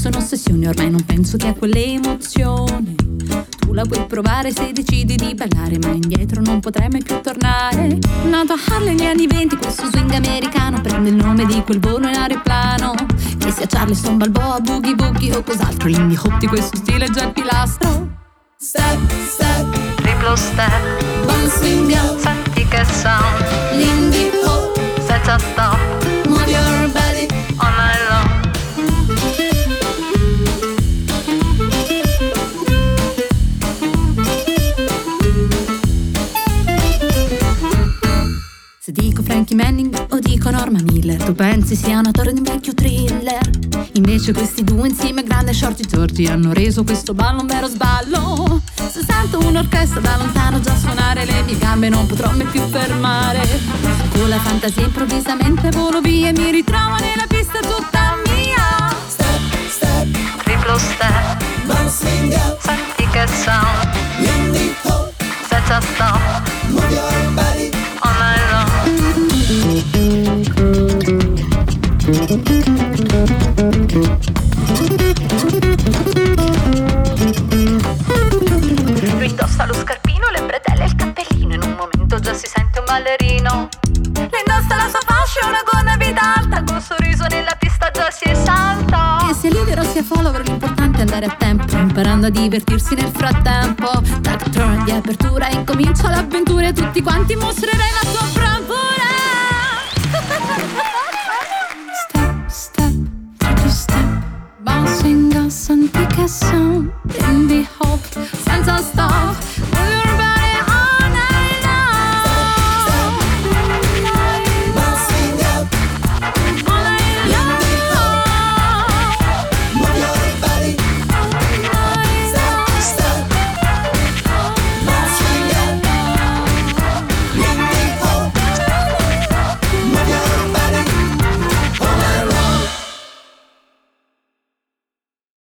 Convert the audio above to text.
sono ossessioni, ormai non penso che a quelle emozioni. Tu la puoi provare se decidi di ballare, ma indietro non potrai mai più tornare. Nato a Harlem negli anni 20, questo swing americano prende il nome di quel volo in aeroplano. Che sia Charleston, Balboa, Boogie Boogie o cos'altro, l'indie hop di questo stile è già il pilastro. Step, step, triplo step, bouncing girl, senti che sound, l'indie hop, senza stop, move your body all night long. Se dico Frankie Manning o dico Norma Miller, tu pensi sia una torre di un vecchio thriller. Invece questi due insieme, Grande e Shorty Torti, hanno reso questo ballo un vero sballo. Se sento un'orchestra da lontano già suonare, le mie gambe non potrò mai più fermare. Con la fantasia improvvisamente volo via e mi ritrovo nella pista tutta mia. Step, step, Triplo step, bouncing girl, senti che sound, indie hop, senza stop, move your body all night long. Lui indossa lo scarpino, le bretelle e il cappellino, in un momento già si sente un ballerino. Le indossa la sua fascia, una gonna vita alta, col sorriso nella pista già si esalta. Che sia leader o sia follower, l'importante è andare a tempo, imparando a divertirsi nel frattempo. Tag turn di apertura, incomincia l'avventura e tutti quanti mostrerai la tua bravura. Step, step, triple step, bouncing girl, senti che sound, indie hop, senza stop.